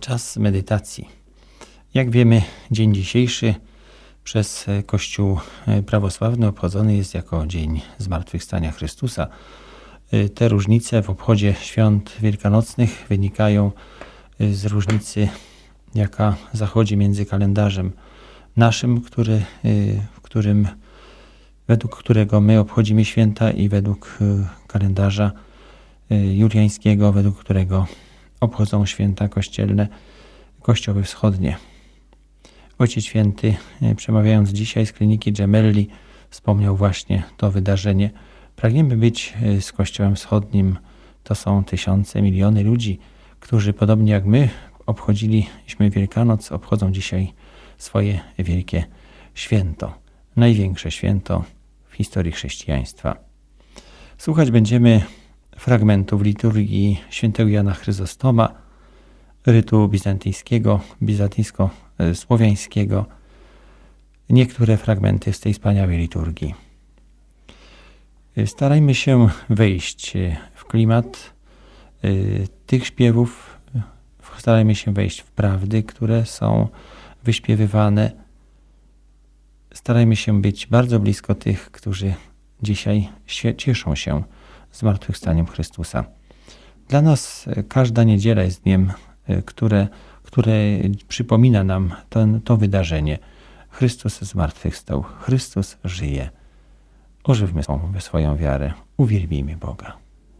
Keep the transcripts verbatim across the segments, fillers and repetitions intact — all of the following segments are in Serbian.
Czas medytacji. Jak wiemy, dzień dzisiejszy przez Kościół prawosławny obchodzony jest jako Dzień Zmartwychwstania Chrystusa. Te różnice w obchodzie świąt wielkanocnych wynikają z różnicy, jaka zachodzi między kalendarzem naszym, który, w którym, według którego my obchodzimy święta, i według kalendarza juliańskiego, według którego obchodzą święta kościelne, kościoły wschodnie. Ojciec Święty, przemawiając dzisiaj z kliniki Gemelli, wspomniał właśnie to wydarzenie. Pragniemy być z Kościołem Wschodnim. To są tysiące, miliony ludzi, którzy podobnie jak my obchodziliśmy Wielkanoc, obchodzą dzisiaj swoje wielkie święto. Największe święto w historii chrześcijaństwa. Słuchać będziemy fragmentów liturgii świętego Jana Chryzostoma, rytu bizantyjskiego, bizantyjsko-słowiańskiego. Niektóre fragmenty z tej wspaniałej liturgii. Starajmy się wejść w klimat tych śpiewów, starajmy się wejść w prawdy, które są wyśpiewywane. Starajmy się być bardzo blisko tych, którzy dzisiaj cieszą się zmartwychwstaniem Chrystusa. Dla nas każda niedziela jest dniem, które, które przypomina nam to, to wydarzenie. Chrystus zmartwychwstał, Chrystus żyje. Ożywmy swoją wiarę, uwielbijmy Boga.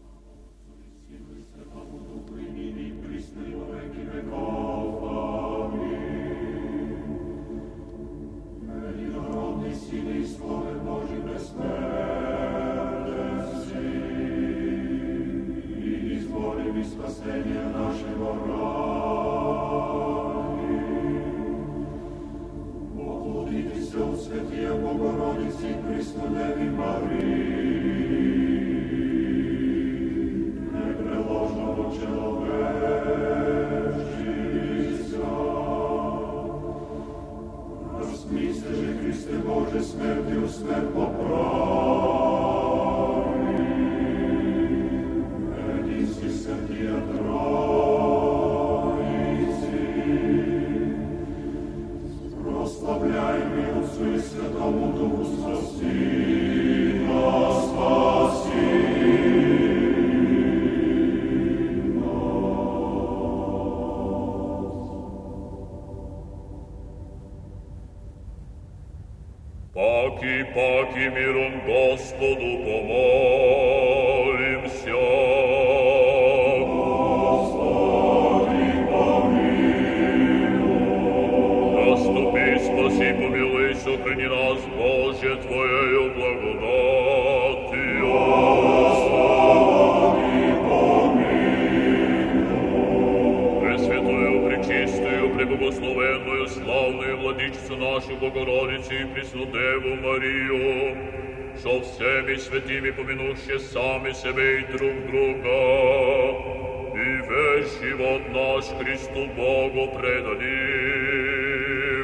Паки, паки, миром Господу помолимся. Господи, помилуй. Заступи, спаси, помилуй, сохрани нас, Боже, Твоею благодатью. Господи, помилуй. Пресвятую, пречистую, преблагословенную, славную Владычицу нашу Богородицу и Преснодеву Марию, со всеми святыми помянувши сами себе и друг друга, и весь живот наш Христу Богу предадим.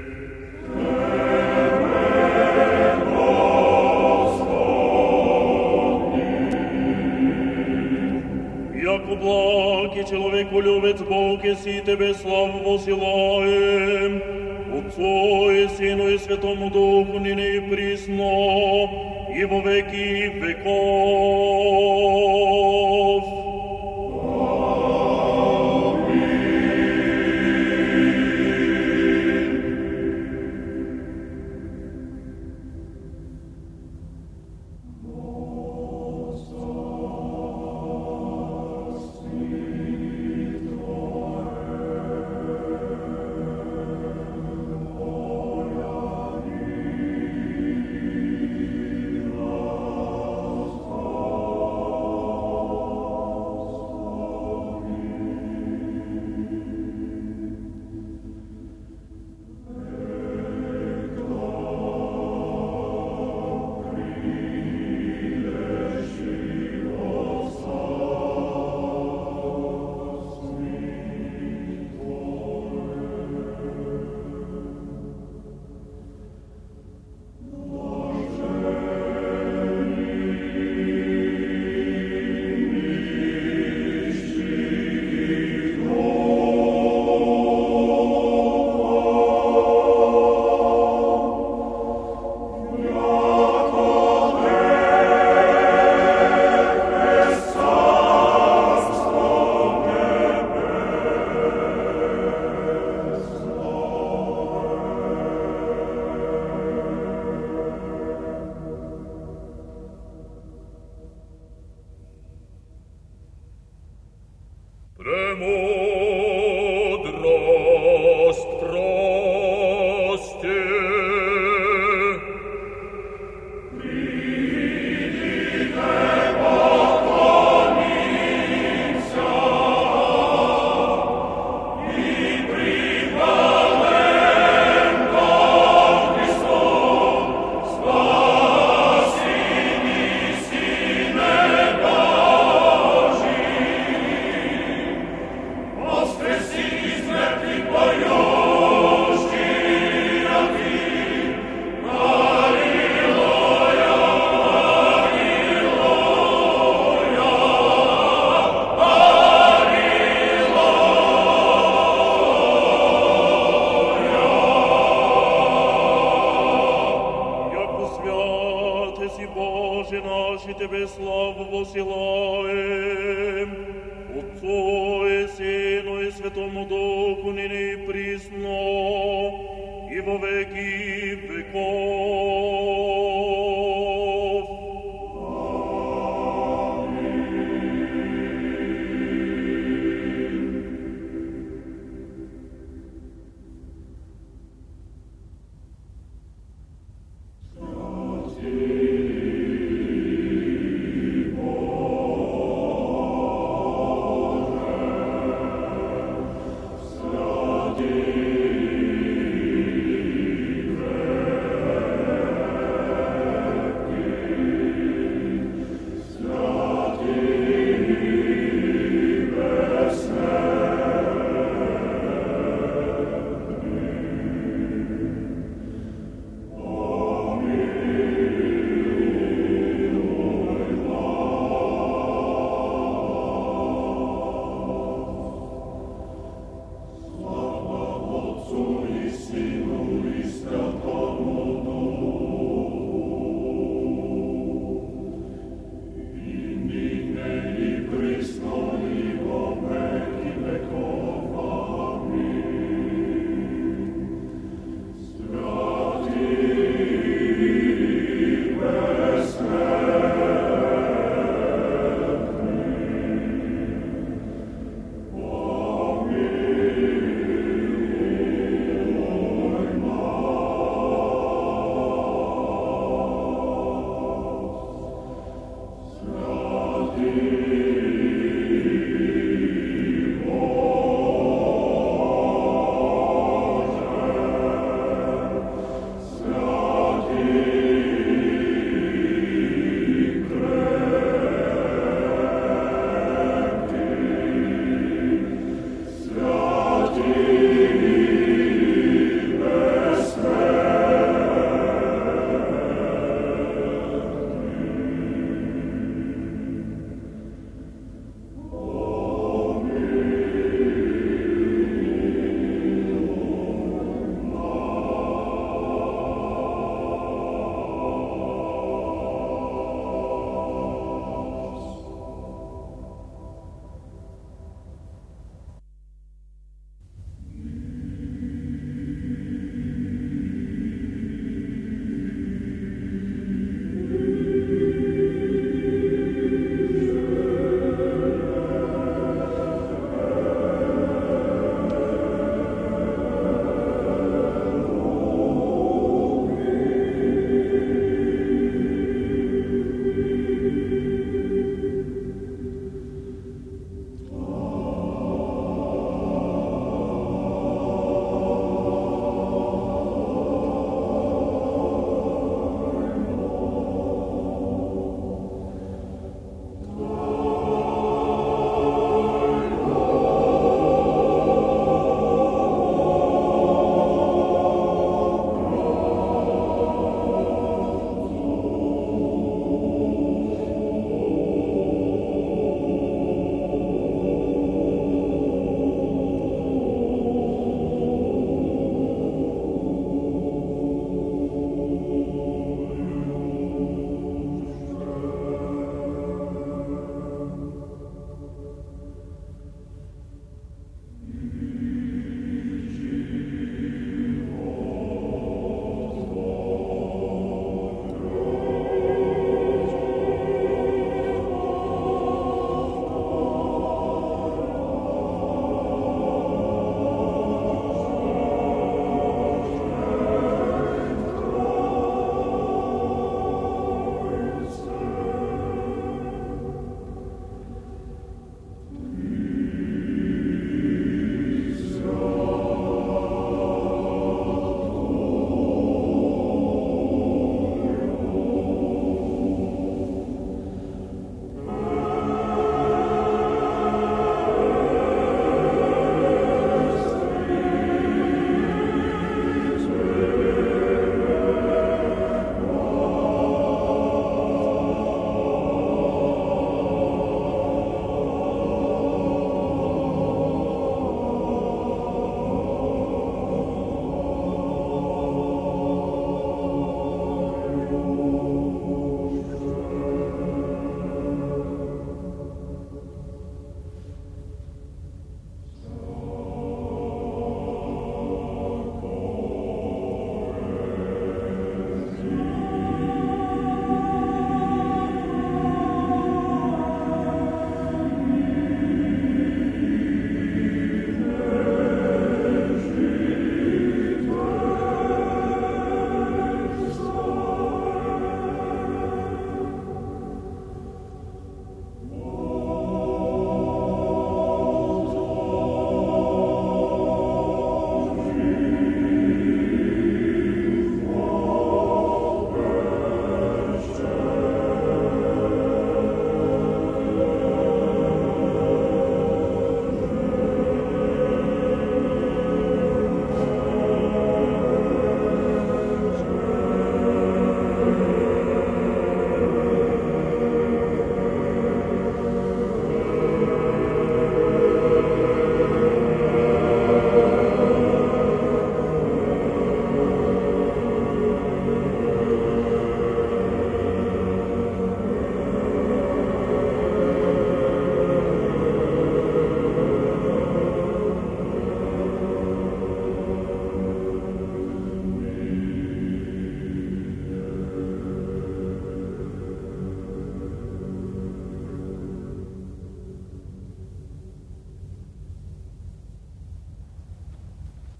Яко благ и человеколюбец Бог, еси Тебе славу посылаем, Отцу и Сыну и Святому Духу, ныне и присно, и во веки веков. Тебе славу посылаем, Отцу и Сыну и Святому Духу, ныне и присно, и во веки веков.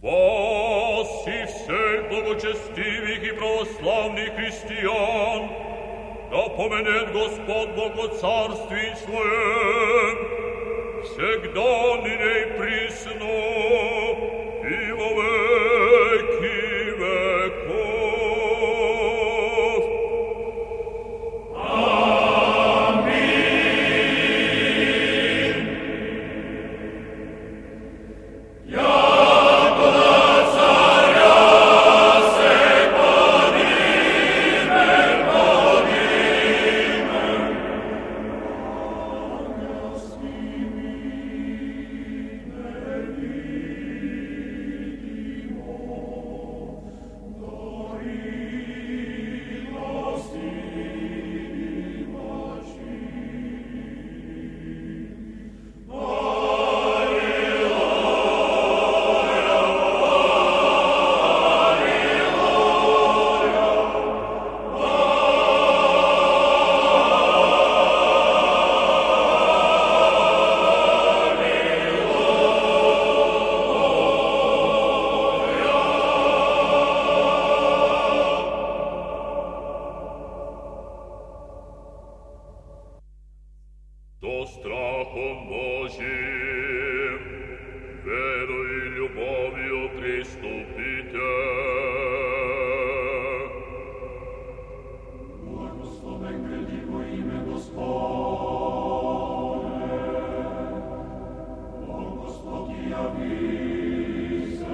Спаси всех благочестивых и православных христиан, да поменет Господь Бог о царстве своем, всегда ныне и присно, и во веки веков. Со страхом Божьим, верой и любовью приступите. Благословен гради во имя Господне, о Господи явися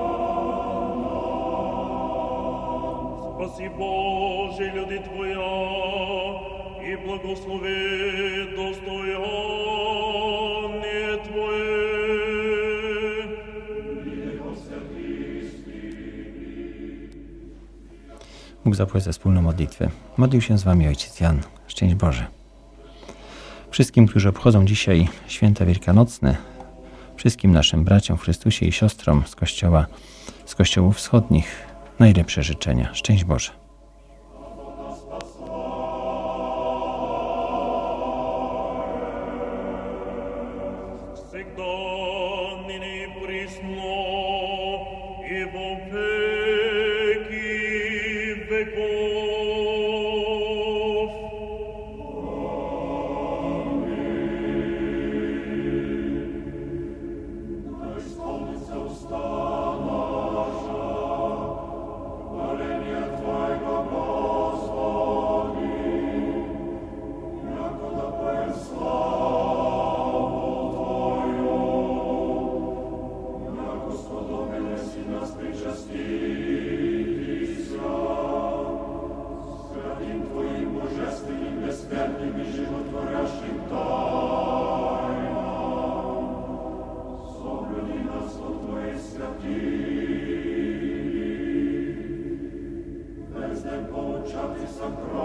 нам. Спаси Боже люди Твоя, и благослови достояние Твое. Bóg zapłać za wspólną modlitwę. Modlił się z wami ojciec Jan. Szczęść Boże. Wszystkim, którzy obchodzą dzisiaj święta wielkanocne, wszystkim naszym braciom w Chrystusie i siostrom z kościoła, z kościołów wschodnich, najlepsze życzenia. Szczęść Boże. Всегда, ныне и присно, и во веки веков. Да исполнится уста наша, хваление Твоего, Господи, яко да поем славу Твою, яко сподобились и нас причаститися, святым Твоим божественным, бессмертным и животворящим тайнам, соблюди нас во Твоей святыни, везде получати сокровища